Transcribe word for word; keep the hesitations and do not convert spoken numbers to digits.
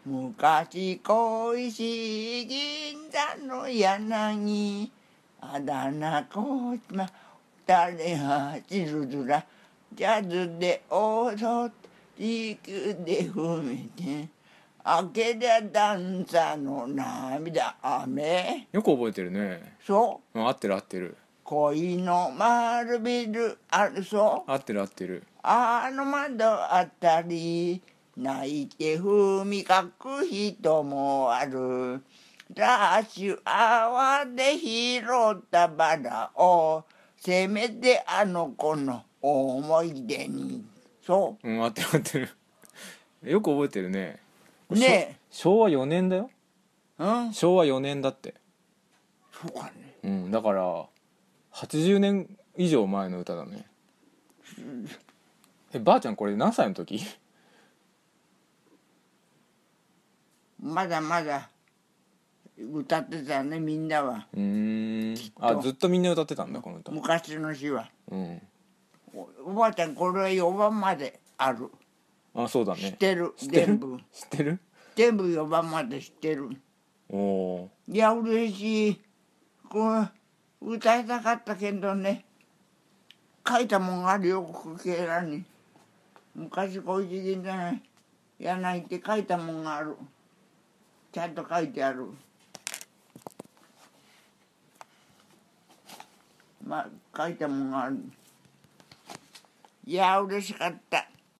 昔恋しい銀座の柳あだ名こま誰がチルズラジャズで踊って陸で踏めて明けりゃダンサの涙雨よく覚えてるね。 そううん合ってる合ってる恋の丸ビルあるそう合ってる合ってる。 あの窓あたり泣いて踏みかく人もあるラッシュアワーで拾ったバラをせめてあの子の思い出にそうん合ってる合ってるよく覚えてるね。 うねしょ昭和よねんだよ。 えうん昭和よねんだって。 そうかねうんだからはちじゅうねん以上前の歌だね。えばあちゃんこれ何歳の時？ まだまだ歌ってたねみんなはうーんあずっとみんな歌ってたんだこの歌。 昔の詩はうんおおばあちゃんこれはよばんまであるあそうだね。 知ってる知ってる全部知ってる全部よばんまで知ってるおおいや嬉しいこれ歌いたかったけどね書いたもんがあるよこけらに昔こういう時期じゃないやないって書いたもんがあるちゃんと書いてあるまあ書いたもんがあるいや嬉しかった